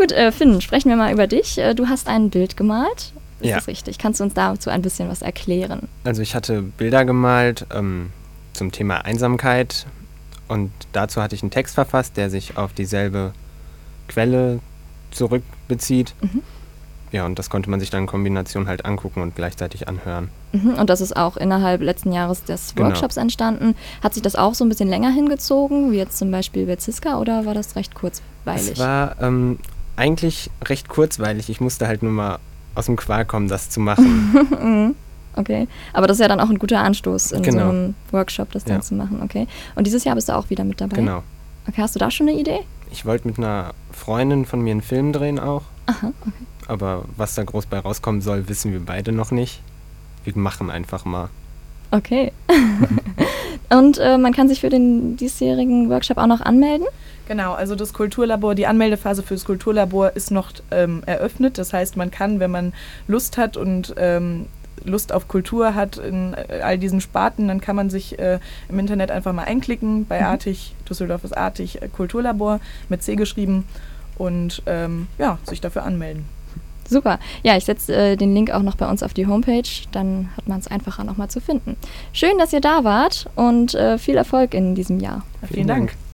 Gut, Finn, sprechen wir mal über dich. Du hast ein Bild gemalt. Ist Ja. das richtig? Kannst du uns dazu ein bisschen was erklären? Also ich hatte Bilder gemalt zum Thema Einsamkeit und dazu hatte ich einen Text verfasst, der sich auf dieselbe Quelle zurückbezieht. Ja, und das konnte man sich dann in Kombination halt angucken und gleichzeitig anhören. Und das ist auch innerhalb letzten Jahres des Genau. Workshops entstanden. Hat sich das auch so ein bisschen länger hingezogen, wie jetzt zum Beispiel bei Ziska, oder war das recht kurzweilig? Es war eigentlich recht kurzweilig. Ich musste halt nur mal aus dem Quark kommen, das zu machen. Okay, aber das ist ja dann auch ein guter Anstoß, in so Genau. einem Workshop das dann zu machen, okay. Und dieses Jahr bist du auch wieder mit dabei? Genau. Okay, hast du da schon eine Idee? Ich wollte mit einer Freundin von mir einen Film drehen auch. Aha, okay. Aber was da groß bei rauskommen soll, wissen wir beide noch nicht. Wir machen einfach mal. Okay. Und man kann sich für den diesjährigen Workshop auch noch anmelden? Genau, also das Kulturlabor, die Anmeldephase für das Kulturlabor ist noch eröffnet. Das heißt, man kann, wenn man Lust hat und Lust auf Kultur hat in all diesen Sparten, dann kann man sich im Internet einfach mal einklicken bei Artig, Düsseldorf ist Artig, Kulturlabor mit C geschrieben und sich dafür anmelden. Super. Ja, ich setze den Link auch noch bei uns auf die Homepage, dann hat man es einfacher nochmal zu finden. Schön, dass ihr da wart und viel Erfolg in diesem Jahr. Vielen Dank.